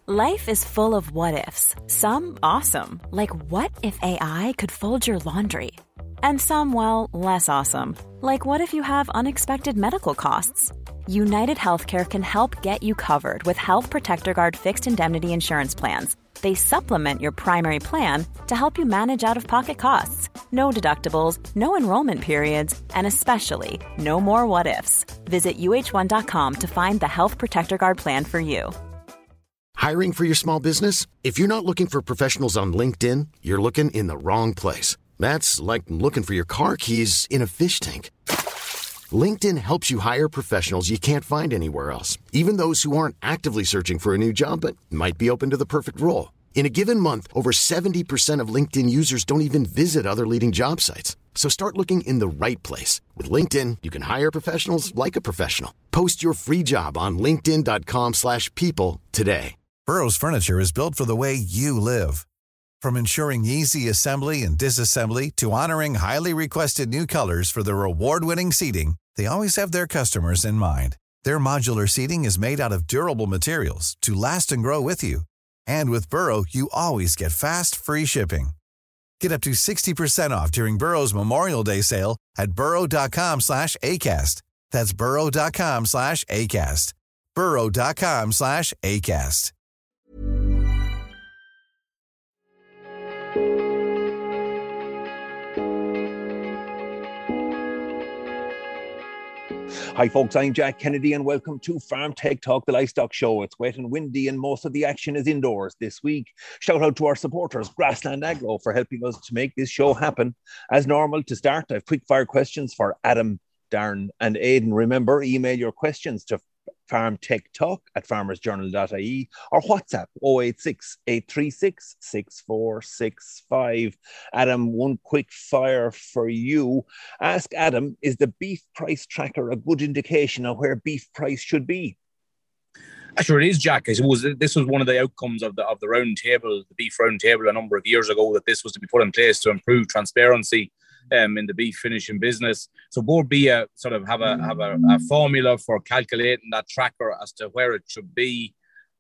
Life is full of what-ifs. Some awesome, like what if AI could fold your laundry? And some, well, less awesome, like what if you have unexpected medical costs? United Healthcare can help get you covered with Health Protector Guard fixed indemnity insurance plans. They supplement your primary plan to help you manage out-of-pocket costs. No deductibles, no enrollment periods, and especially no more what-ifs. Visit uh1.com to find the Health Protector Guard plan for you. Hiring for your small business? If you're not looking for professionals on LinkedIn, you're looking in the wrong place. That's like looking for your car keys in a fish tank. LinkedIn helps you hire professionals you can't find anywhere else, even those who aren't actively searching for a new job but might be open to the perfect role. In a given month, over 70% of LinkedIn users don't even visit other leading job sites. So start looking in the right place. With LinkedIn, you can hire professionals like a professional. Post your free job on linkedin.com/people today. Burrow's furniture is built for the way you live. From ensuring easy assembly and disassembly to honoring highly requested new colors for their award-winning seating, they always have their customers in mind. Their modular seating is made out of durable materials to last and grow with you. And with Burrow, you always get fast, free shipping. Get up to 60% off during Burrow's Memorial Day sale at burrow.com/ACAST. That's burrow.com/ACAST. burrow.com/ACAST. Hi folks, I'm Jack Kennedy and welcome to Farm Tech Talk, the livestock show. It's wet and windy and most of the action is indoors this week. Shout out to our supporters, Grassland Agro, for helping us to make this show happen. As normal, to start, I have quick fire questions for Adam, Darren and Aidan. Remember, email your questions to farmtechtalk@farmersjournal.ie or WhatsApp 086 836 6465. Adam, one quick fire for you. Ask Adam, is the beef price tracker a good indication of where beef price should be? Sure, it is, Jack. I suppose this was one of the outcomes of the round table, the beef round table, a number of years ago, that this was to be put in place to improve transparency in the beef finishing business. So Board B sort of have a formula for calculating that tracker as to where it should be.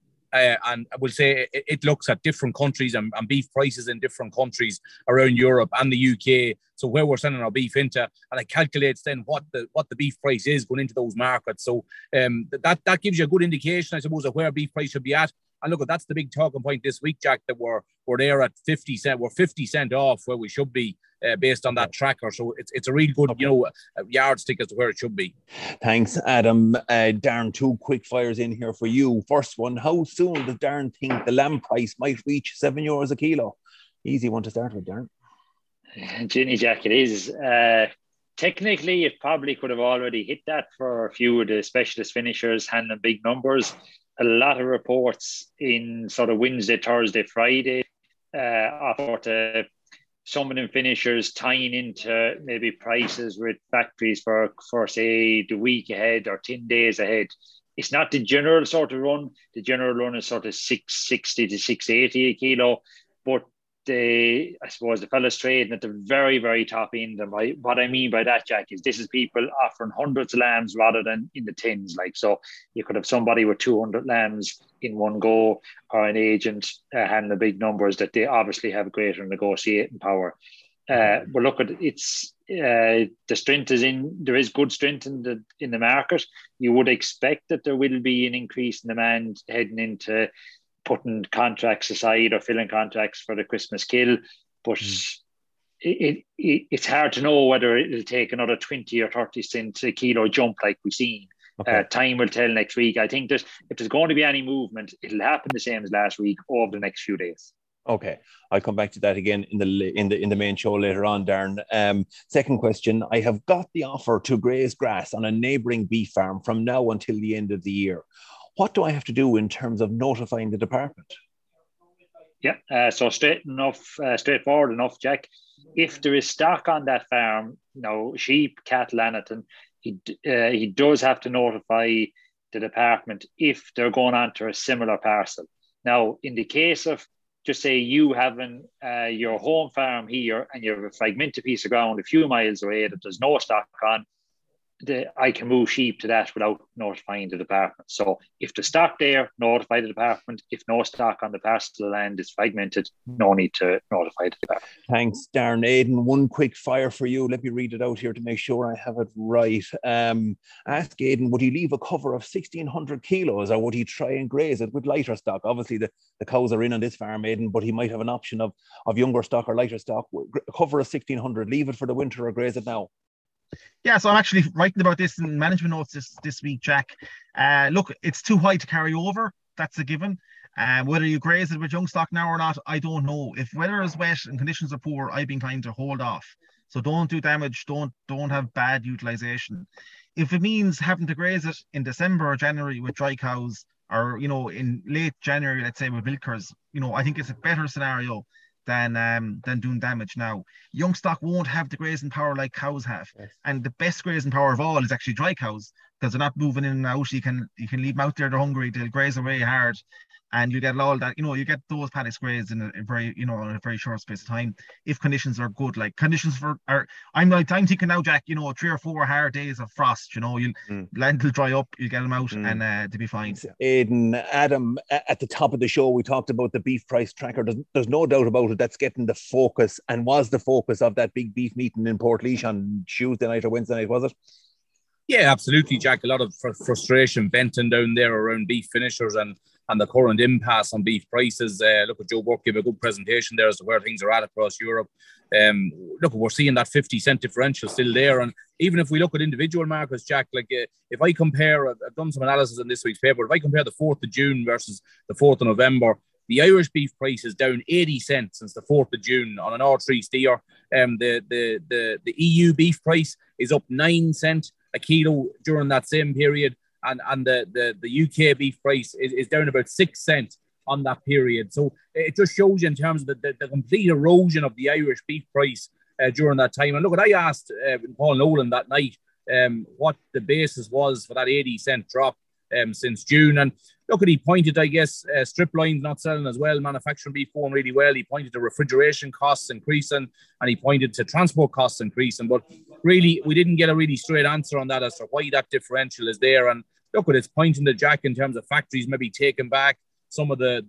And I will say it looks at different countries and beef prices in different countries around Europe and the UK. So where we're sending our beef into, and it calculates then what the beef price is going into those markets. So that gives you a good indication, I suppose, of where beef price should be at. And look, that's the big talking point this week, Jack, that we're there at 50 cent. We're 50 cent off where we should be based on that tracker. So it's a really good, yardstick as to where it should be. Thanks, Adam. Darren, two quick fires in here for you. First one, how soon does Darren think the lamb price might reach €7 a kilo? Easy one to start with, Darren. Ginny, Jack, it is. Technically, it probably could have already hit that for a few of the specialist finishers handling big numbers. A lot of reports in sort of Wednesday, Thursday, Friday about some of them finishers tying into maybe prices with factories for say the week ahead or 10 days ahead. It's not the general sort of run. The general run is sort of 660 to 680 a kilo, but I suppose the fellas trading at the very, very top end. And what I mean by that, Jack, is this is people offering hundreds of lambs rather than in the tens. Like, so you could have somebody with 200 lambs in one go, or an agent handling big numbers that they obviously have greater negotiating power. But look at it's the strength is in. There is good strength in the market. You would expect that there will be an increase in demand heading into putting contracts aside or filling contracts for the Christmas kill, but it's hard to know whether it'll take another 20 or 30 cent a kilo jump like we've seen. Okay. Time will tell next week. I think if there's going to be any movement, it'll happen the same as last week over the next few days. Okay, I'll come back to that again in the main show later on, Darren. Second question: I have got the offer to graze grass on a neighbouring beef farm from now until the end of the year. What do I have to do in terms of notifying the department? Yeah, so straightforward enough, Jack. If there is stock on that farm, sheep, cattle, anything, he does have to notify the department if they're going on to a similar parcel. Now, in the case of, just say you having your home farm here and you have a fragmented piece of ground a few miles away that there's no stock on, I can move sheep to that without notifying the department. So if the stock there, notify the department. If no stock on the parcel of land is fragmented, no need to notify the department. Thanks, Darren. Aidan, one quick fire for you. Let me read it out here to make sure I have it right. Ask Aidan, would he leave a cover of 1,600 kilos, or would he try and graze it with lighter stock? Obviously, the cows are in on this farm, Aidan, but he might have an option of younger stock or lighter stock. A cover of 1,600, leave it for the winter or graze it now? Yeah, so I'm actually writing about this in management notes this week, Jack. Look, it's too high to carry over. That's a given. Whether you graze it with young stock now or not, I don't know. If weather is wet and conditions are poor, I'd be inclined to hold off. So don't do damage. Don't have bad utilization. If it means having to graze it in December or January with dry cows, or in late January, let's say with milkers, I think it's a better scenario than doing damage now. Young stock won't have the grazing power like cows have. Yes. And the best grazing power of all is actually dry cows, because they're not moving in and out. You can leave them out there, they're hungry, they'll graze away hard, and you get all that, you get those paddocks grazed in a very, in a very short space of time, if conditions are good. Like conditions I'm thinking now, Jack, 3 or 4 hard days of frost, land will dry up, you get them out, and to be fine. Aidan, Adam, at the top of the show, we talked about the beef price tracker. There's no doubt about it. That's getting the focus, and was the focus of that big beef meeting in Portlaoise on Tuesday night or Wednesday night, was it? Yeah, absolutely, Jack. A lot of frustration venting down there around beef finishers and the current impasse on beef prices. Look, Joe Burke gave a good presentation there as to where things are at across Europe. Look, we're seeing that 50-cent differential still there. And even if we look at individual markets, Jack, if I compare, I've done some analysis in this week's paper, if I compare the 4th of June versus the 4th of November, the Irish beef price is down 80 cents since the 4th of June on an R3 steer. The EU beef price is up 9 cents a kilo during that same period. And the UK beef price is down about 6 cents on that period. So it just shows you in terms of the complete erosion of the Irish beef price during that time. And look, I asked Paul Nolan that night what the basis was for that 80-cent drop since June. And look, he pointed, I guess, strip lines not selling as well, manufacturing beef going really well. He pointed to refrigeration costs increasing, and he pointed to transport costs increasing. But really, we didn't get a really straight answer on that as to why that differential is there. And look, it's pointing to Jack in terms of factories maybe taking back some of the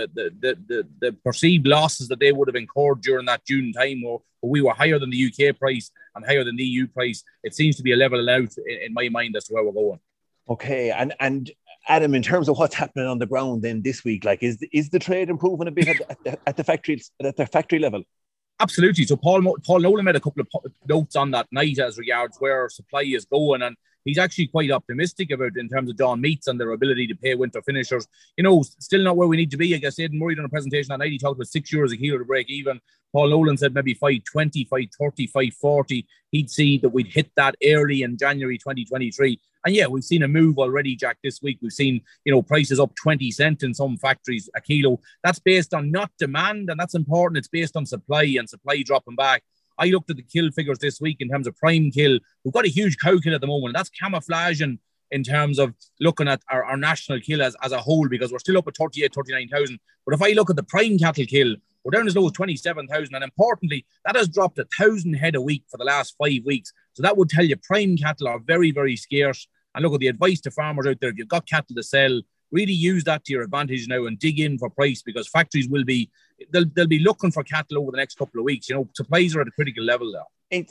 perceived losses that they would have incurred during that June time, where we were higher than the UK price and higher than the EU price. It seems to be a level out in my mind as to where we're going. Okay, and Adam, in terms of what's happening on the ground then this week, like is the trade improving a bit at the factory level? Absolutely. So Paul Nolan made a couple of notes on that night as regards where supply is going, and he's actually quite optimistic about in terms of John Meats and their ability to pay winter finishers. Still not where we need to be. I guess Aidan Murray done a presentation that night. He talked about €6 a kilo to break even. Paul Nolan said maybe 520, 530, 540. He'd see that we'd hit that early in January 2023. And yeah, we've seen a move already, Jack, this week. We've seen, prices up 20 cents in some factories a kilo. That's based on not demand, and that's important. It's based on supply, and supply dropping back. I looked at the kill figures this week in terms of prime kill. We've got a huge cow kill at the moment. That's camouflaging in terms of looking at our national kill as a whole, because we're still up at 38, 39,000. But if I look at the prime cattle kill, we're down as low as 27,000. And importantly, that has dropped 1,000 head a week for the last 5 weeks. So that would tell you prime cattle are very, very scarce. And look at the advice to farmers out there. If you've got cattle to sell, really use that to your advantage now and dig in for price, because factories will be, they'll be looking for cattle over the next couple of weeks. Supplies are at a critical level now.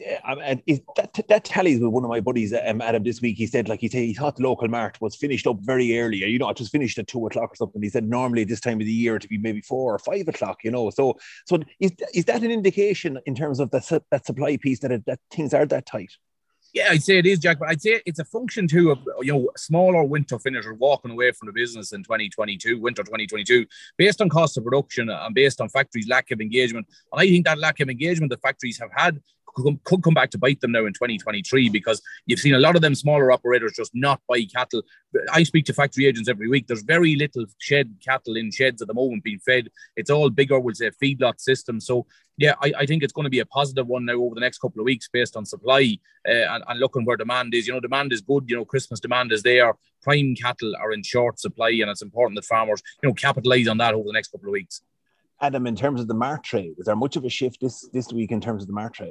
That tallies with one of my buddies, Adam, this week. He said he thought the local mart was finished up very early. It just finished at 2 o'clock or something. He said normally this time of the year to be maybe 4 or 5 o'clock. So is that an indication in terms of that supply piece that things are that tight? Yeah, I'd say it is, Jack, but I'd say it's a function too of, smaller winter finishers walking away from the business in winter 2022, based on cost of production and based on factories' lack of engagement. And I think that lack of engagement the factories have had could come back to bite them now in 2023, because you've seen a lot of them smaller operators just not buy cattle. I speak to factory agents every week. There's very little shed cattle in sheds at the moment being fed. It's all bigger, we'll say, feedlot systems. So yeah, I think it's going to be a positive one now over the next couple of weeks based on supply and looking where demand is. Demand is good. Christmas demand is there. Prime cattle are in short supply, and it's important that farmers, capitalise on that over the next couple of weeks. Adam, in terms of the mart trade, is there much of a shift this week in terms of the mart trade?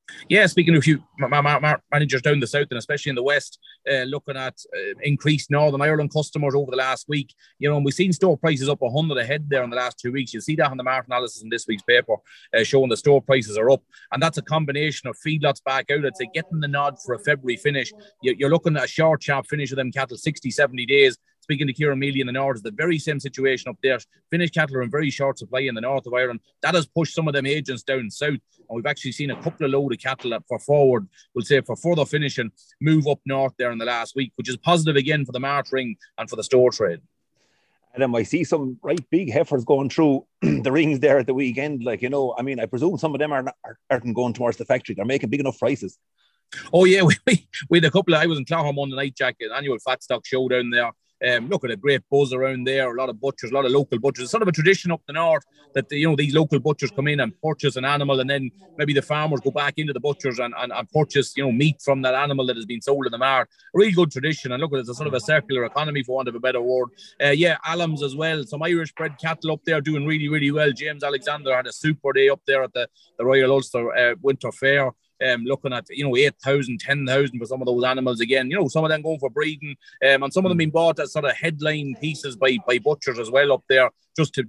Yeah, speaking of a few managers down the south and especially in the west, looking at increased Northern Ireland customers over the last week, and we've seen store prices up 100 ahead there in the last 2 weeks. You'll see that on the market analysis in this week's paper, showing the store prices are up, and that's a combination of feedlots back out. I'd say getting the nod for a February finish. You're looking at a short, sharp finish of them cattle, 60, 70 days. Speaking to Kieran Mealy in the north, is the very same situation up there. Finished cattle are in very short supply in the north of Ireland. That has pushed some of them agents down south. And we've actually seen a couple of load of cattle that for forward, we'll say for further finishing, move up north there in the last week, which is positive again for the March ring and for the store trade. Adam, I see some right big heifers going through the rings there at the weekend. I presume some of them aren't going towards the factory. They're making big enough prices. Oh, yeah. We had a couple of, I was in Clogher Monday night, Jack, an annual fat stock show down there. Look at a great buzz around there. A lot of butchers, a lot of local butchers. It's sort of a tradition up the north that these local butchers come in and purchase an animal, and then maybe the farmers go back into the butchers and purchase meat from that animal that has been sold in the mart. A really good tradition, and look at it, it's a sort of a circular economy, for want of a better word. Allams as well. Some Irish bred cattle up there doing really, really well. James Alexander had a super day up there at the Royal Ulster Winter Fair. Looking at 8,000, 10,000 for some of those animals again. Some of them going for breeding, and some of them being bought as sort of headline pieces by butchers as well up there, just to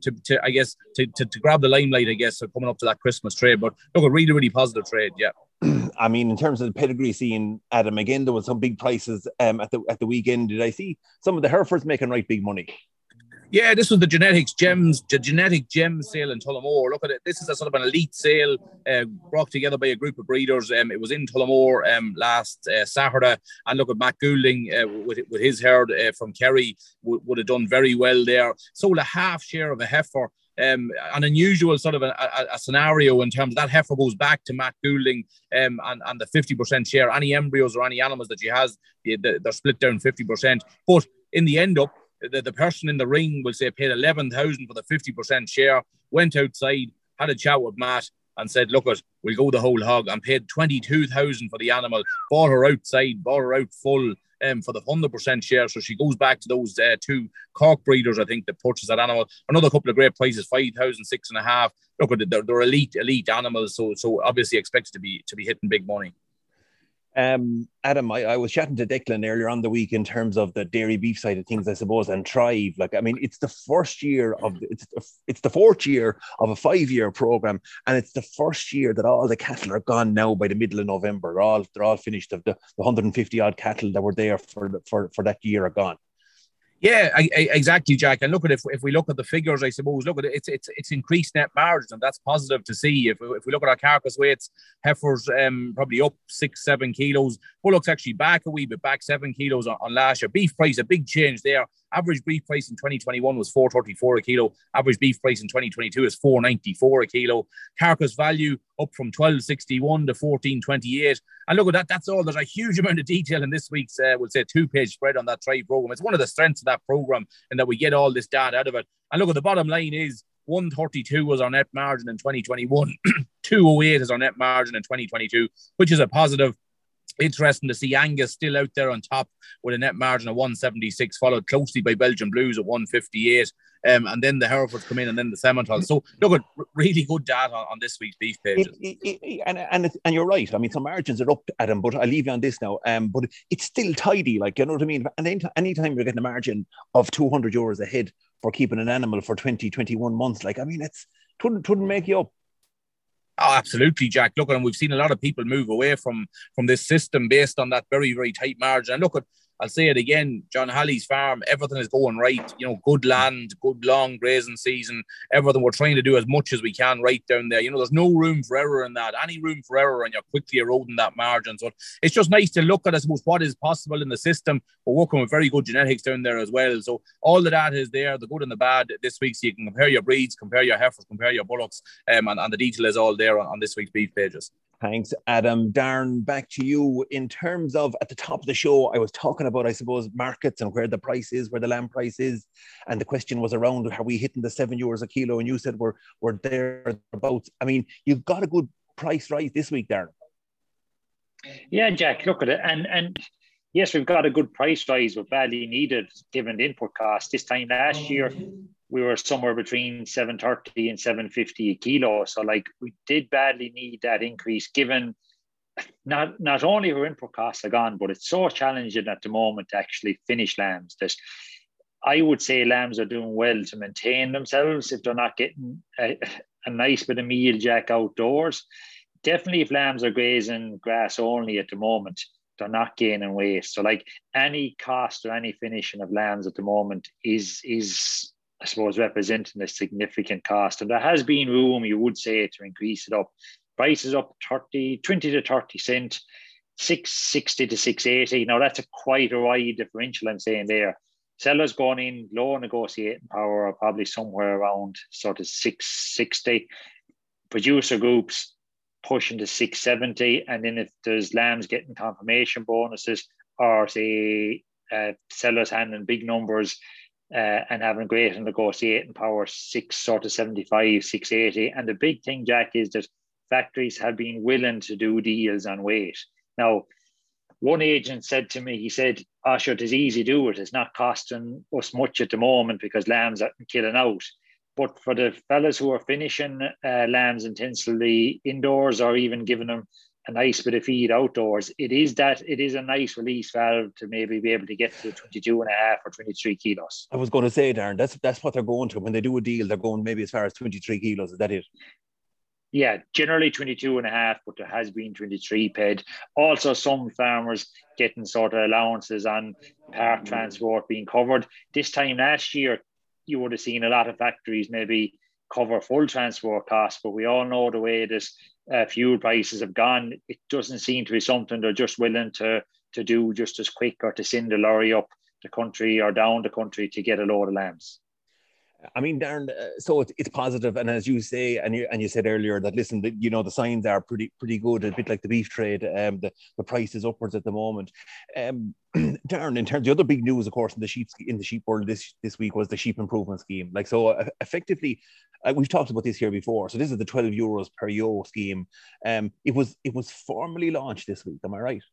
grab the limelight, I guess, coming up to that Christmas trade. But look, a really, really positive trade, yeah. I mean, in terms of the pedigree scene, Adam, again, there was some big prices at the weekend. Did I see some of the Herefords making right big money? Yeah, this was the genetic gems sale in Tullamore. Look at it. This is a sort of an elite sale brought together by a group of breeders. It was in Tullamore last Saturday. And look at Matt Goulding with his herd from Kerry would have done very well there. Sold a half share of a heifer. An unusual sort of a scenario in terms of that heifer goes back to Matt Goulding and the 50% share. Any embryos or any animals that she has, they're split down 50%. But in the end up, the person in the ring will say paid 11,000 for the 50% share, went outside, had a chat with Matt and said, look, we'll go the whole hog, and paid 22,000 for the animal, bought her outside, bought her out full for the 100% share. So she goes back to those two Cork breeders, I think, that purchased that animal. Another couple of great prices, 5,000, 6,500. Look, they're elite animals, so obviously expected to be hitting big money. Adam, I was chatting to Declan earlier on the week in terms of the dairy beef side of things, I suppose, and Thrive. It's the first year it's the fourth year of a 5-year program, and it's the first year that all the cattle are gone now by the middle of November. They're all finished. Of the 150 odd cattle that were there for that year are gone. Yeah, exactly, Jack. And look at if we look at the figures, I suppose, look at it, it's increased net margins, and that's positive to see. If we look at our carcass weights, heifers probably up 6-7 kilos. Bullocks actually back a wee bit, back 7 kilos on last year. Beef price, a big change there. Average beef price in 2021 was $4.34 a kilo. Average beef price in 2022 is $4.94 a kilo. Carcass value up from $12.61 to $14.28. And look at that. That's all. There's a huge amount of detail in this week's, we'll say, 2-page spread on that Thrive program. It's one of the strengths of that program, and that we get all this data out of it. And look at the bottom line is 132 was our net margin in 2021. 208 is our net margin in 2022, which is a positive. Interesting to see Angus still out there on top with a net margin of 176, followed closely by Belgian Blues at 158. And then the Herefords come in, and then the Simmentals. So look at really good data on this week's beef pages. And you're right. I mean, some margins are up, Adam, but I'll leave you on this now. But it's still tidy, you know what I mean? And anytime you're getting a margin of €200 ahead for keeping an animal for 20-21 months, it wouldn't make you up. Oh, absolutely, Jack. Look, and we've seen a lot of people move away from this system based on that very, very tight margin. And look, I'll say it again, John Halley's farm, everything is going right. Good land, good long grazing season, everything. We're trying to do as much as we can right down there. There's no room for error in that. Any room for error, and you're quickly eroding that margin. So it's just nice to look at, I suppose, what is possible in the system. We're working with very good genetics down there as well. So all of that is there, the good and the bad this week. So you can compare your breeds, compare your heifers, compare your bullocks, and the detail is all there on this week's beef pages. Thanks, Adam. Darren, back to you. In terms of, at the top of the show, I was talking about, I suppose, markets and where the price is, where the lamb price is. And the question was around, are we hitting the €7 a kilo? And you said we're there about. I mean, you've got a good price rise this week, Darren. Yeah, Jack, look at it. And yes, we've got a good price rise, but badly needed given the input cost. This time last year, we were somewhere between $7.30 and $7.50 a kilo. So we did badly need that increase given not only her input costs are gone, but it's so challenging at the moment to actually finish lambs that I would say lambs are doing well to maintain themselves if they're not getting a nice bit of meal, Jack, outdoors. Definitely if lambs are grazing grass only at the moment, they're not gaining weight. So like any cost or any finishing of lambs at the moment is I suppose representing a significant cost. And there has been room, you would say, to increase it up. Prices up 20 to 30 cent, 660 to 680. Now that's quite a wide differential I'm saying there. Sellers going in low negotiating power are probably somewhere around sort of 660. Producer groups pushing to 670. And then if there's lambs getting confirmation bonuses or say sellers handling big numbers and having greater negotiating power, 675, 680. And the big thing, Jack, is that factories have been willing to do deals on weight. Now, one agent said to me, he said, sure, it is easy to do it. It's not costing us much at the moment because lambs are killing out. But for the fellas who are finishing lambs intensively indoors or even giving them a nice bit of feed outdoors, it is a nice release valve to maybe be able to get to 22 and a half or 23 kilos. I was going to say, Darren, that's what they're going to. When they do a deal, they're going maybe as far as 23 kilos. Is that it? Yeah, generally 22 and a half, but there has been 23 paid. Also, some farmers getting sort of allowances on part transport being covered. This time last year, you would have seen a lot of factories maybe cover full transport costs, but we all know the way this fuel prices have gone. It doesn't seem to be something they're just willing to do just as quick or to send a lorry up the country or down the country to get a load of lambs. I mean, Darren, so it's positive, and as you say, and you said earlier that listen, the signs are pretty good, a bit like the beef trade. The price is upwards at the moment. Darren, in terms of the other big news, of course, in the sheep world this week was the sheep improvement scheme. Like so, effectively, we've talked about this here before. So this is the €12 per ewe scheme. It was formally launched this week. Am I right?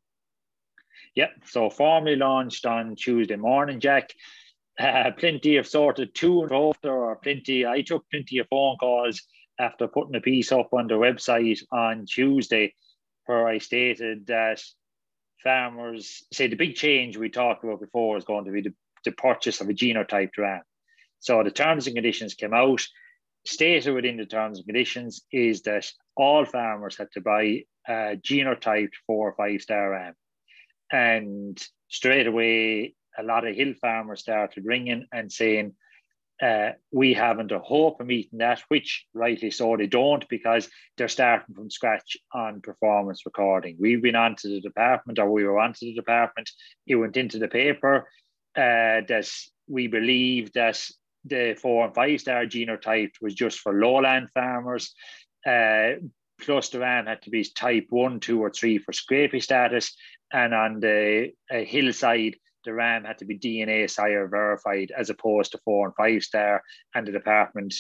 Yeah. So formally launched on Tuesday morning, Jack. Plenty of sort of to and fro, or I took plenty of phone calls after putting a piece up on the website on Tuesday where I stated that farmers say the big change we talked about before is going to be the purchase of a genotyped ram. So the terms and conditions came out. Stated within the terms and conditions is that all farmers had to buy a genotyped 4 or 5 star ram. And straight away, a lot of hill farmers started ringing and saying, we haven't a hope of meeting that, which rightly so they don't, because they're starting from scratch on performance recording. We've been onto the department, or we were onto the department. It went into the paper that we believe that the 4 and 5 star genotype was just for lowland farmers. Plus the ram had to be type 1, 2 or 3 for scrapie status. And on the hillside, the ram had to be DNA sire verified as opposed to 4 and 5 star, and the department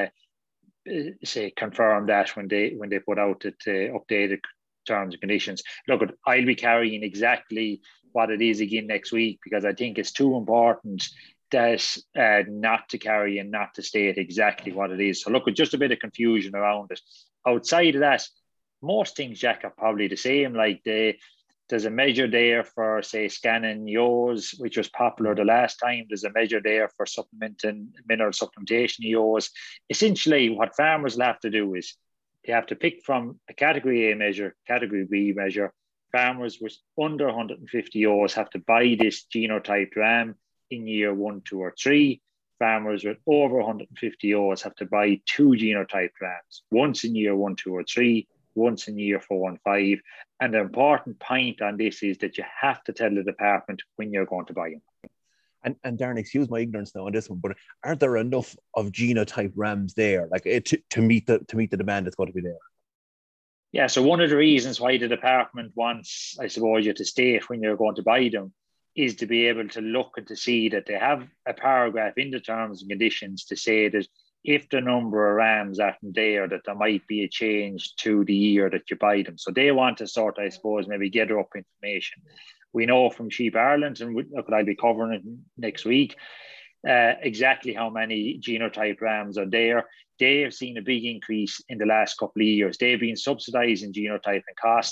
confirmed that when they put out the updated terms and conditions. Look, I'll be carrying exactly what it is again next week, because I think it's too important that not to carry and not to state exactly what it is. So look, just a bit of confusion around it. Outside of that, most things, Jack, are probably the same. Like there's a measure there for, say, scanning ewes, which was popular the last time. There's a measure there for supplementing mineral supplementation ewes. Essentially, what farmers will have to do is they have to pick from a category A measure, category B measure. Farmers with under 150 ewes have to buy this genotyped ram in year 1, 2 or 3. Farmers with over 150 ewes have to buy 2 genotyped rams, once in year 1, 2 or 3, once in year 4 and 5. And the important point on this is that you have to tell the department when you're going to buy them. And Darren, excuse my ignorance now on this one, but are there enough of genotype rams there, like to meet the demand that's going to be there? Yeah, so one of the reasons why the department wants, I suppose, you to state when you're going to buy them is to be able to look and to see that they have a paragraph in the terms and conditions to say that if the number of rams aren't there, that there might be a change to the year that you buy them. So they want to sort, I suppose, maybe gather up information. We know from Sheep Ireland, and look, I'll be covering it next week, exactly how many genotype rams are there. They have seen a big increase in the last couple of years. They've been subsidising genotyping costs.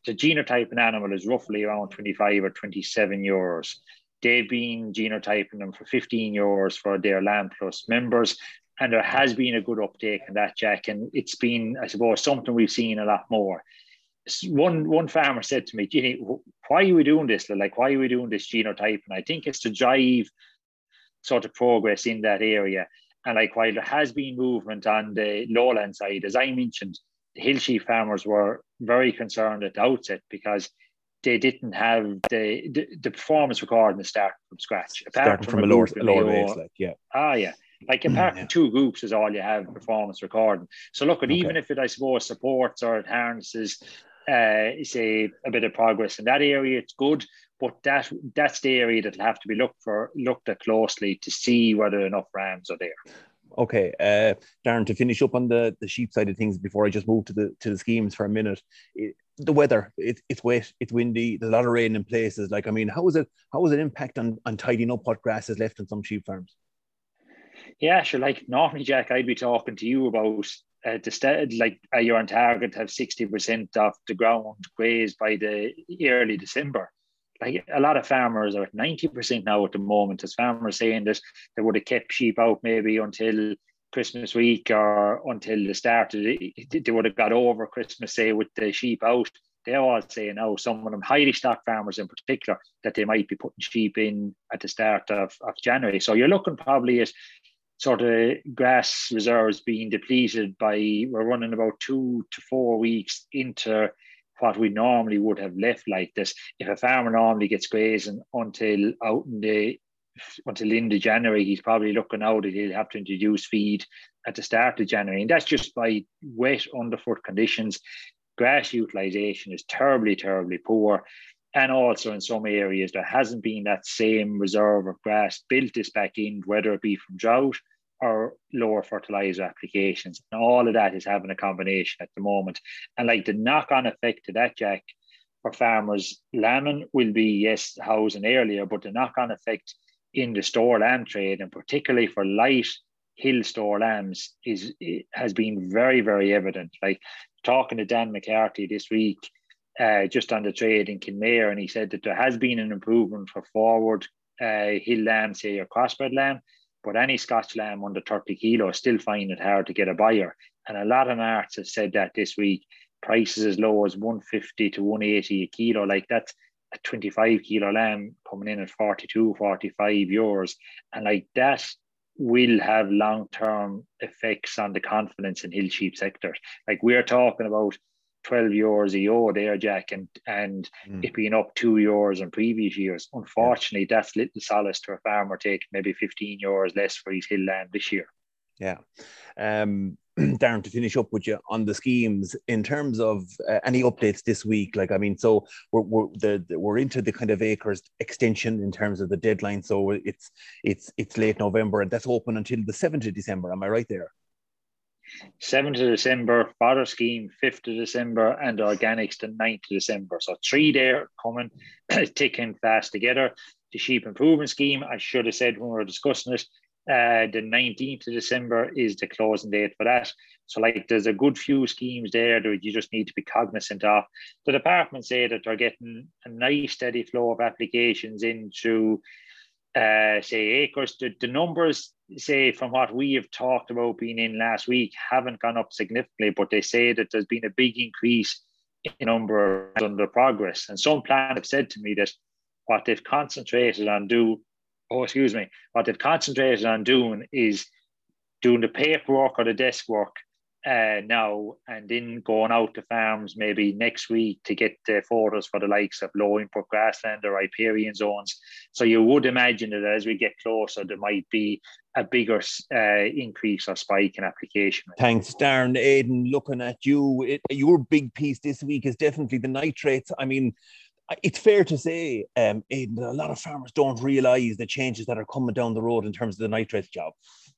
the genotyping animal is roughly around 25 or 27 euros. They've been genotyping them for 15 euros for their Lamb Plus members. And there has been a good uptake in that, Jack. And it's been, I suppose, something we've seen a lot more. One farmer said to me, Ginny, why are we doing this? Like, why are we doing this genotyping? I think it's to drive sort of progress in that area. And like, while there has been movement on the lowland side, as I mentioned, the hill sheep farmers were very concerned at the outset because they didn't have the performance recording to start from scratch. Starting from a lower base, like, yeah. Yeah. Like, apart from two groups is all you have performance recording. So look, even if it, I suppose, supports or it harnesses, say, a bit of progress in that area, it's good. But that's the area that'll have to be looked at closely to see whether enough rams are there. Okay, Darren, to finish up on the sheep side of things before I just move to the schemes for a minute, the weather, it's wet, it's windy, there's a lot of rain in places. Like, I mean, how is it impact on tidying up what grass is left on some sheep farms? Yeah, sure. Like, normally, Jack, I'd be talking to you about you're on target to have 60% of the ground grazed by the early December. Like, a lot of farmers are at 90% now at the moment, as farmers saying that they would have kept sheep out maybe until Christmas week or until the start of they would have got over Christmas, say, with the sheep out. They're all saying now, some of them highly stocked farmers in particular, that they might be putting sheep in at the start of January. So you're looking probably at sort of grass reserves being depleted we're running about 2 to 4 weeks into what we normally would have left like this. If a farmer normally gets grazing until into January, he's probably looking out that he'll have to introduce feed at the start of January. And that's just by wet underfoot conditions. Grass utilization is terribly, terribly poor. And also in some areas, there hasn't been that same reserve of grass built this back in, whether it be from drought or lower fertilizer applications. And all of that is having a combination at the moment. And like, the knock-on effect to that, Jack, for farmers, lambing will be, yes, housing earlier, but the knock-on effect in the store lamb trade, and particularly for light hill store lambs, has been very, very evident. Like, talking to Dan McCarthy this week, just on the trade in Kinmare, and he said that there has been an improvement for forward hill lamb, say your crossbred lamb, but any Scotch lamb under 30 kilos still find it hard to get a buyer. And a lot of marts have said that this week, prices as low as 150 to 180 a kilo. Like, that's a 25 kilo lamb coming in at 42, 45 euros. And like, that will have long-term effects on the confidence in hill sheep sectors. Like, we're talking about 12 euros a euro there, Jack, and it being up 2 euros in previous years. Unfortunately, that's little solace to a farmer taking maybe 15 euros less for his hill lamb this year. Yeah. Darren, to finish up with you on the schemes, in terms of any updates this week, like, I mean, so we're into the kind of acres extension in terms of the deadline. So it's late November, and that's open until the 7th of December. Am I right there? 7th of December, fodder scheme, 5th of December, and organics the 9th of December. So 3 there coming, ticking fast together. The sheep improvement scheme, I should have said when we were discussing it, the 19th of December is the closing date for that. So like, there's a good few schemes there that you just need to be cognizant of. The department say that they're getting a nice steady flow of applications into say acres. The numbers, say, from what we have talked about being in last week, haven't gone up significantly, but they say that there's been a big increase in number under progress. And some planners have said to me that what they've concentrated on doing is doing the paperwork or the desk work now, and then going out to farms maybe next week to get the photos for the likes of low input grassland or riparian zones. So you would imagine that as we get closer, there might be a bigger increase or spike in application. Thanks, Darren. Aidan, looking at you, your big piece this week is definitely the nitrates. I mean, it's fair to say, Aidan, that a lot of farmers don't realise the changes that are coming down the road in terms of the nitrates job.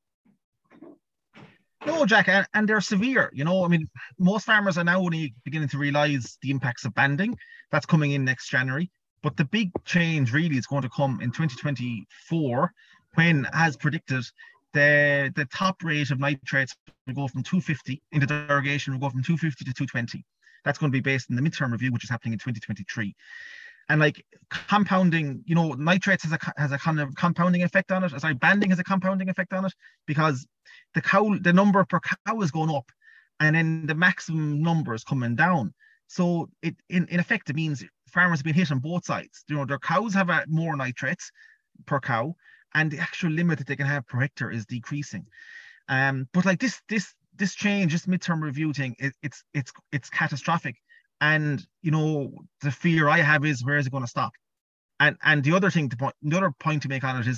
No, Jack, and they're severe. You know, I mean, most farmers are now only beginning to realise the impacts of banding. That's coming in next January. But the big change really is going to come in 2024, when, as predicted, the top rate of nitrates will go from 250 into the irrigation, will go from 250 to 220. That's going to be based on the midterm review, which is happening in 2023. And like compounding, you know, nitrates has a kind of compounding effect on it. Sorry, banding has a compounding effect on it, because the number per cow is going up, and then the maximum number is coming down. So it in effect, it means farmers have been hit on both sides. You know, their cows have more nitrates per cow, and the actual limit that they can have per hectare is decreasing. But like this change, this midterm review thing, it's catastrophic. And you know, the fear I have is, where is it going to stop? And the other point to make on it is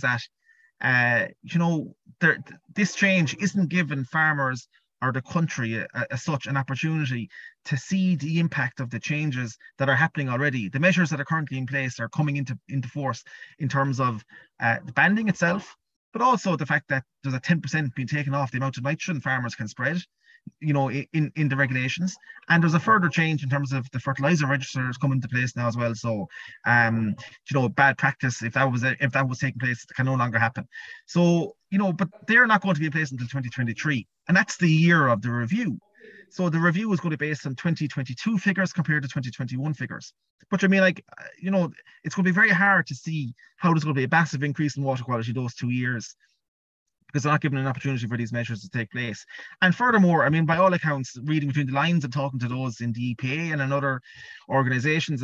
that you know, this change isn't giving farmers or the country as such an opportunity to see the impact of the changes that are happening already. The measures that are currently in place are coming into force in terms of the banding itself, but also the fact that there's a 10% being taken off the amount of nitrogen farmers can spread, you know, in the regulations. And there's a further change in terms of the fertilizer registers coming into place now as well. So you know, bad practice, if that was taking place, it can no longer happen. So, you know, but they're not going to be in place until 2023, and that's the year of the review. So the review is going to be based on 2022 figures compared to 2021 figures. But I mean, like, you know, it's going to be very hard to see how there's going to be a massive increase in water quality those 2 years, because they're not given an opportunity for these measures to take place. And furthermore, I mean, by all accounts, reading between the lines and talking to those in the EPA and in other organizations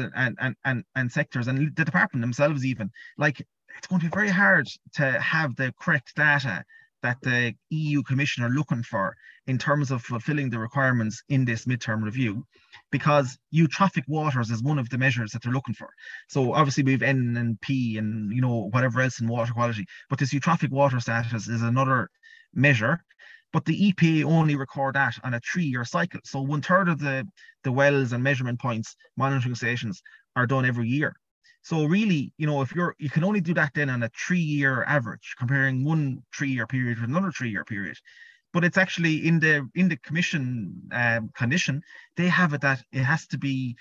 and sectors, and the department themselves even, like, it's going to be very hard to have the correct data that the EU Commission are looking for in terms of fulfilling the requirements in this midterm review, because eutrophic waters is one of the measures that they're looking for. So obviously we have N and P and, you know, whatever else in water quality, but this eutrophic water status is another measure. But the EPA only record that on a 3-year cycle. So 1/3 of the wells and measurement points, monitoring stations, are done every year. So really, you know, if you can only do that then on a 3-year average, comparing one 3-year period with another 3-year period. But it's actually in the commission condition, they have it that it has to be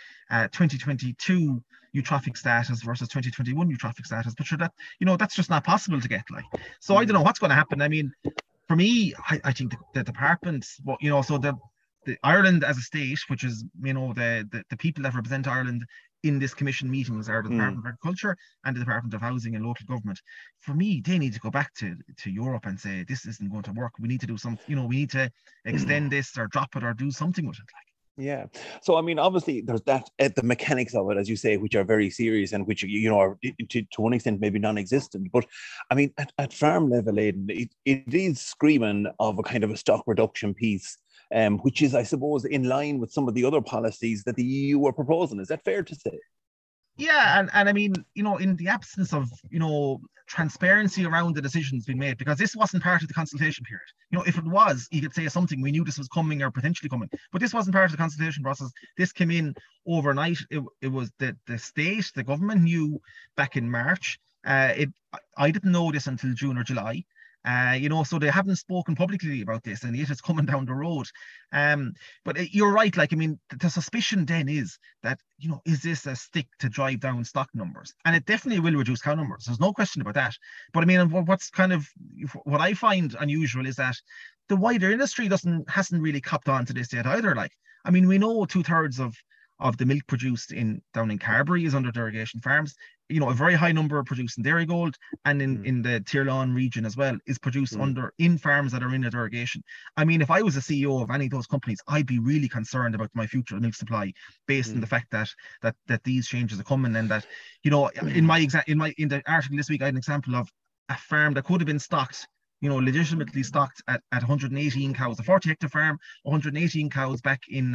2022 eutrophic status versus 2021 eutrophic status. But sure, that, you know, that's just not possible to get, like. So I don't know what's going to happen. I mean, for me, I think the departments, well, you know, so the Ireland as a state, which is, you know, the people that represent Ireland in this commission meetings are the Department of Agriculture and the Department of Housing and Local Government. For me, they need to go back to Europe and say, this isn't going to work. We need to do something, you know, we need to extend this or drop it or do something with it. Like. Yeah. So, I mean, obviously there's that, the mechanics of it, as you say, which are very serious and which, you know, are to one extent maybe non-existent. But I mean, at farm level, Aidan, it is screaming of a kind of a stock reduction piece, which is, I suppose, in line with some of the other policies that the EU are proposing. Is that fair to say? Yeah, and I mean, you know, in the absence of, you know, transparency around the decisions being made, because this wasn't part of the consultation period. You know, if it was, you could say something, we knew this was coming or potentially coming, but this wasn't part of the consultation process. This came in overnight. It was the state, the government knew back in March. I didn't know this until June or July. You know, so they haven't spoken publicly about this, and yet it's coming down the road. But you're right. Like, I mean, the suspicion then is that, you know, is this a stick to drive down stock numbers? And it definitely will reduce cow numbers. There's no question about that. But I mean, what I find unusual is that the wider industry hasn't really copped on to this yet either. Like, I mean, we know 2/3 of the milk produced down in Carbery is under derogation farms. You know, a very high number produced in Dairygold, and in the Tirlawn region as well is produced in farms that are in a derogation. I mean, if I was a CEO of any of those companies, I'd be really concerned about my future milk supply based on the fact that these changes are coming, and that, you know, in the article this week, I had an example of a farm that could have been stocked, you know, legitimately stocked at 118 cows, a 40-hectare farm, 118 cows back in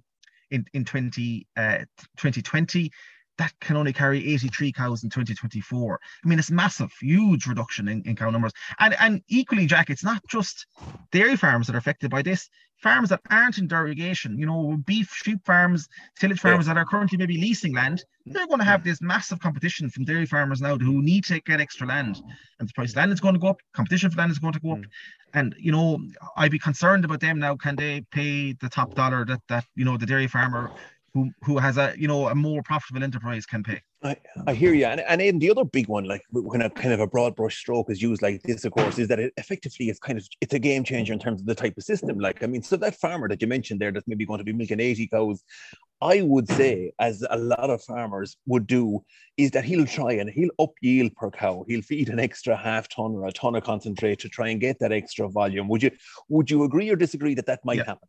2020. That can only carry 83 cows in 2024. I mean, it's massive, huge reduction in cow numbers. And equally, Jack, it's not just dairy farms that are affected by this. Farms that aren't in derogation, you know, beef, sheep farms, tillage farmers that are currently maybe leasing land, they're going to have this massive competition from dairy farmers now who need to get extra land. And the price of land is going to go up, competition for land is going to go up. And, you know, I'd be concerned about them now. Can they pay the top dollar that you know, the dairy farmer who has a a more profitable enterprise can pay. I hear you. And Aidan, the other big one, like when a kind of a broad brush stroke is used like this, of course, is that it effectively is it's a game changer in terms of the type of system. Like, I mean, so that farmer that you mentioned there that's maybe going to be milking 80 cows, I would say, as a lot of farmers would do, is that he'll up yield per cow. He'll feed an extra half ton or a ton of concentrate to try and get that extra volume. Would you agree or disagree that might happen?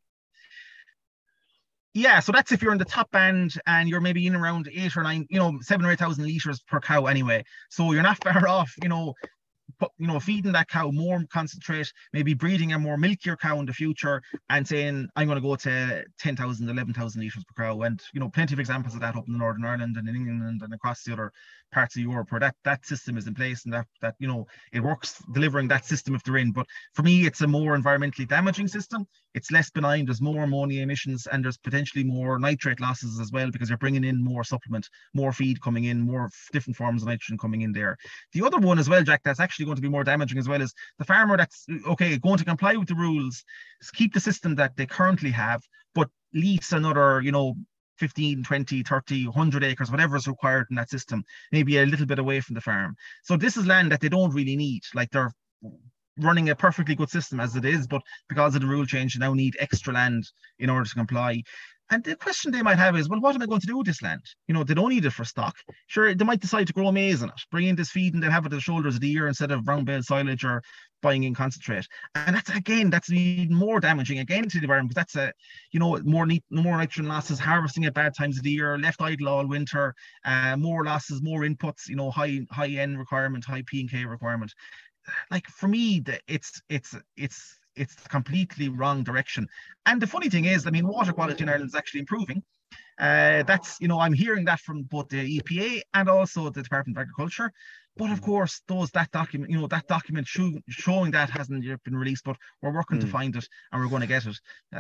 Yeah, so that's if you're in the top band and you're maybe in around 8 or 9, 7 or 8,000 litres per cow anyway. So you're not far off, feeding that cow more concentrate, maybe breeding a more milkier cow in the future and saying, I'm going to go to 10,000, 11,000 litres per cow. And, plenty of examples of that up in Northern Ireland and in England and across the other parts of Europe where that system is in place and that it works delivering that system if they're in. But for me, it's a more environmentally damaging system. It's less benign. There's more ammonia emissions and there's potentially more nitrate losses as well because you're bringing in more supplement, more feed coming in, more different forms of nitrogen coming in there. The other one as well, Jack, that's actually going to be more damaging as well is the farmer that's going to comply with the rules, keep the system that they currently have, but lease another 15, 20, 30, 100 acres, whatever is required in that system, maybe a little bit away from the farm. So this is land that they don't really need. Like they're running a perfectly good system as it is, but because of the rule change, they now need extra land in order to comply. And the question they might have is, well, what am I going to do with this land? They don't need it for stock. Sure, they might decide to grow maize in it, bring in this feed and they'll have it at the shoulders of the year instead of brown bale silage or buying in concentrate. And that's even more damaging again to the environment because that's more nitrogen losses, harvesting at bad times of the year, left idle all winter, more losses, more inputs, high N requirement, high P and K requirement. Like for me, it's the completely wrong direction. And the funny thing is, water quality in Ireland is actually improving. I'm hearing that from both the EPA and also the Department of Agriculture. But of course, that document showing that hasn't yet been released, but we're working to find it and we're going to get it.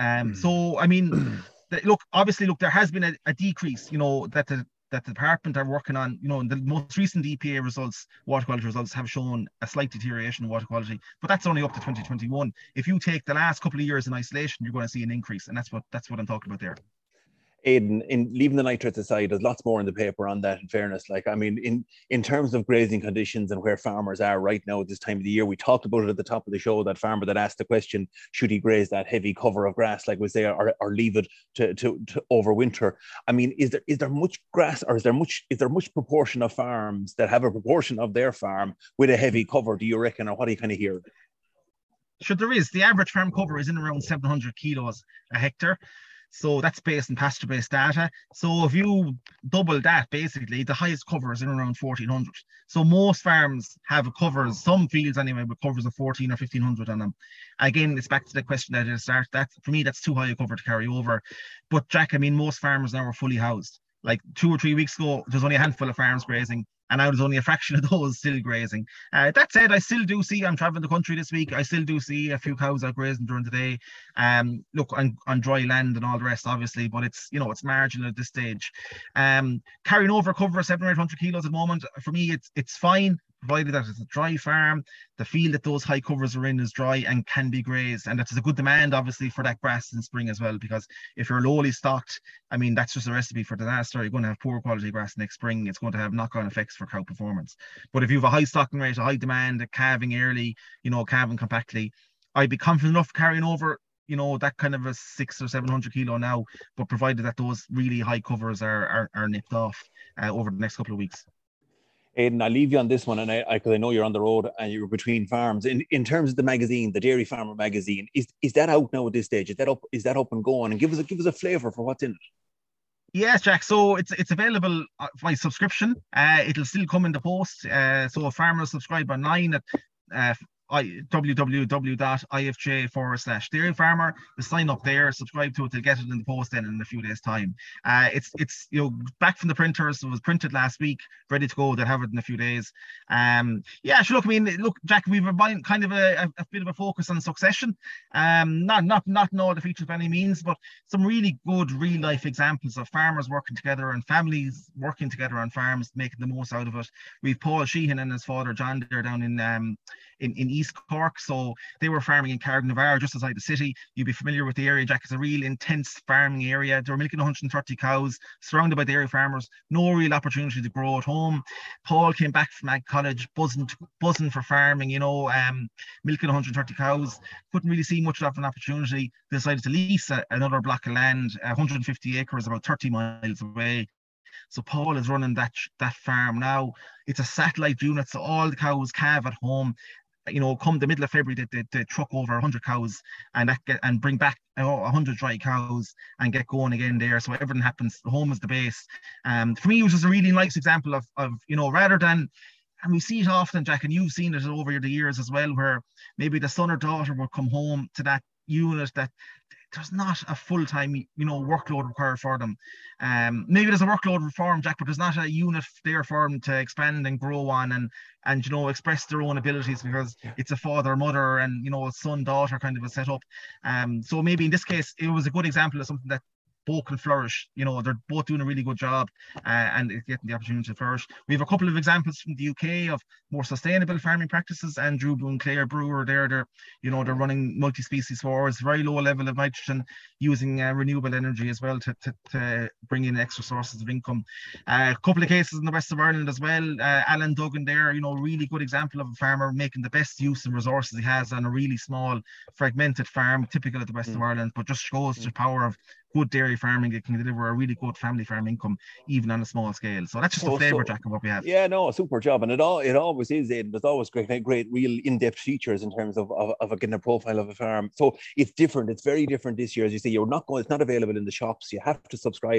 Obviously, there has been a decrease, that the department are working on, the most recent EPA results, water quality results have shown a slight deterioration in water quality, but that's only up to 2021. If you take the last couple of years in isolation, you're going to see an increase. And that's what I'm talking about there. Aidan, in leaving the nitrates aside, there's lots more in the paper on that, in fairness. In terms of grazing conditions and where farmers are right now at this time of the year, we talked about it at the top of the show, that farmer that asked the question, should he graze that heavy cover of grass, like we say, or leave it to overwinter? Is there much grass, or is there much proportion of farms that have a proportion of their farm with a heavy cover, do you reckon, or what do you kind of hear? Sure, there is. The average farm cover is in around 700 kilos a hectare. So that's based on pasture-based data. So if you double that, basically, the highest cover is in around 1,400. So most farms have covers, some fields anyway, with covers of 1,400 or 1,500 on them. Again, it's back to the question that I started. For me, that's too high a cover to carry over. But Jack, most farmers now are fully housed. Like 2 or 3 weeks ago, there's only a handful of farms grazing. And now there's only a fraction of those still grazing. That said, I still do see, I'm traveling the country this week, I still do see a few cows out grazing during the day. On dry land and all the rest, obviously, but it's marginal at this stage. Carrying over cover 700 or 800 kilos at the moment, for me, it's fine, provided that it's a dry farm, the field that those high covers are in is dry and can be grazed, and that's a good demand, obviously, for that grass in spring as well, because if you're lowly stocked, that's just a recipe for disaster. You're going to have poor quality grass next spring. It's going to have knock-on effects for cow performance. But if you have a high stocking rate, a high demand, a calving early, calving compactly, I'd be confident enough carrying over that kind of a 600 or 700 kilo now, but provided that those really high covers are nipped off over the next couple of weeks. Aidan, I'll leave you on this one, and because I know you're on the road and you're between farms. In terms of the magazine, the Dairy Farmer magazine, is that out now at this stage? Is that up and going? And give us a flavour for what's in it. Yes, Jack. So it's available by subscription. It'll still come in the post. So if farmers subscribe online at www.ifj.com/dairy farmer, to sign up there, subscribe to it, they'll get it in the post then in a few days' time. It's back from the printers. It was printed last week, ready to go. They'll have it in a few days. Look, Jack, we've been kind of a bit of a focus on succession. Not all the features by any means, but some really good real life examples of farmers working together and families working together on farms, making the most out of it. We've Paul Sheehan and his father John there down in East Cork, so they were farming in Carrignavar, just outside the city. You'd be familiar with the area, Jack. It's a real intense farming area. They were milking 130 cows, surrounded by dairy farmers, no real opportunity to grow at home. Paul came back from Ag College, buzzing for farming, milking 130 cows, couldn't really see much of an opportunity. They decided to lease another block of land, 150 acres, about 30 miles away. So Paul is running that farm now. It's a satellite unit, so all the cows calve at home. Come the middle of February, they truck over 100 cows and bring back 100 dry cows and get going again there. So everything happens. The home is the base. For me, it was just a really nice example of rather than, and we see it often, Jack, and you've seen it over the years as well, where maybe the son or daughter will come home to that unit that there's not a full-time workload required for them. Maybe there's a workload for them, Jack, but there's not a unit there for them to expand and grow on and express their own abilities, because it's a father, mother, and a son, daughter kind of a setup. So maybe in this case it was a good example of something that both can flourish. They're both doing a really good job and getting the opportunity to flourish. We have a couple of examples from the UK of more sustainable farming practices. Andrew and Claire Brewer, they're running multi-species forwards, very low level of nitrogen, using renewable energy as well to bring in extra sources of income. A couple of cases in the west of Ireland as well. Alan Duggan there, really good example of a farmer making the best use of resources he has on a really small fragmented farm, typical of the west of Ireland, but just shows the power of good dairy farming. It can deliver a really good family farm income, even on a small scale. So that's just a flavour, Jack, of what we have. Yeah, no, a super job. And it always is, Aidan. There's always great, real in-depth features in terms of getting a profile of a farm. So it's different. It's very different this year. As you say, it's not available in the shops. You have to subscribe,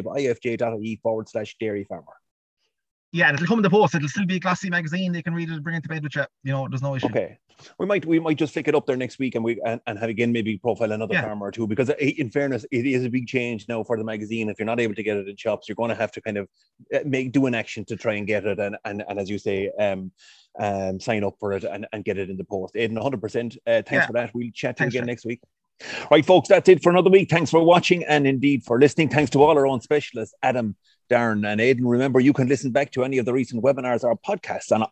ifj.ie/dairy farmer. Yeah, and it'll come in the post. It'll still be a glossy magazine. They can read it and bring it to bed with you. There's no issue. Okay. We might just flick it up there next week and have again maybe profile another farmer or two, because in fairness, it is a big change now for the magazine. If you're not able to get it in shops, you're going to have to kind of do an action to try and get it and as you say, sign up for it and get it in the post. Aidan, 100%. Thanks for that. We'll chat to you again next week. Right, folks, that's it for another week. Thanks for watching and indeed for listening. Thanks to all our own specialists, Adam, Darren and Aidan. Remember, you can listen back to any of the recent webinars or podcasts on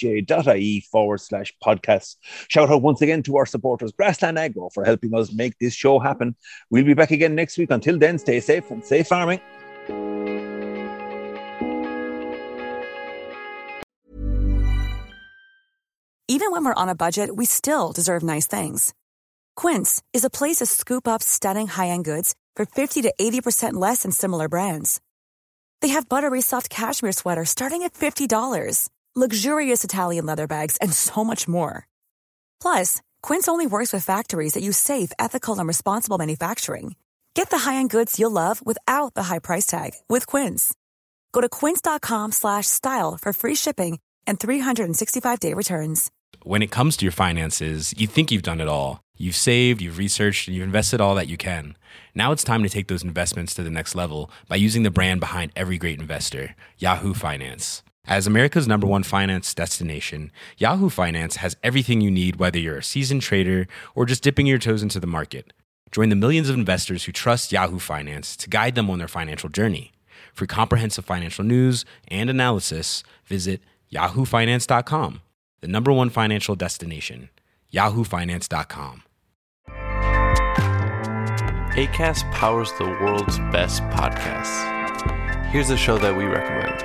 ifj.ie/podcasts. Shout out once again to our supporters, Grassland Agro, for helping us make this show happen. We'll be back again next week. Until then, stay safe and safe farming. Even when we're on a budget, we still deserve nice things. Quince is a place to scoop up stunning high-end goods for 50 to 80% less than similar brands. They have buttery soft cashmere sweaters starting at $50, luxurious Italian leather bags, and so much more. Plus, Quince only works with factories that use safe, ethical, and responsible manufacturing. Get the high-end goods you'll love without the high price tag with Quince. Go to quince.com/style for free shipping and 365-day returns. When it comes to your finances, you think you've done it all. You've saved, you've researched, and you've invested all that you can. Now it's time to take those investments to the next level by using the brand behind every great investor, Yahoo Finance. As America's #1 finance destination, Yahoo Finance has everything you need, whether you're a seasoned trader or just dipping your toes into the market. Join the millions of investors who trust Yahoo Finance to guide them on their financial journey. For comprehensive financial news and analysis, visit yahoofinance.com, the #1 financial destination, yahoofinance.com. Acast powers the world's best podcasts. Here's a show that we recommend.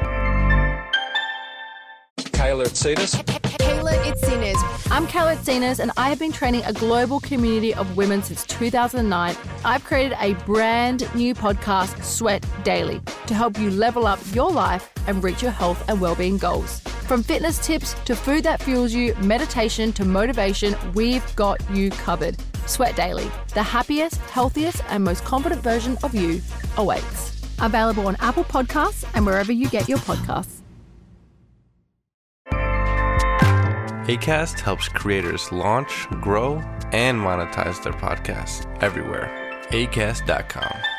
Kayla Itsinas. Kayla Itsinas. I'm Kayla Itsinas, and I have been training a global community of women since 2009. I've created a brand new podcast, Sweat Daily, to help you level up your life and reach your health and well-being goals. From fitness tips to food that fuels you, meditation to motivation, we've got you covered. Sweat Daily, the happiest, healthiest, and most confident version of you awaits. Available on Apple Podcasts and wherever you get your podcasts. Acast helps creators launch, grow, and monetize their podcasts everywhere. Acast.com.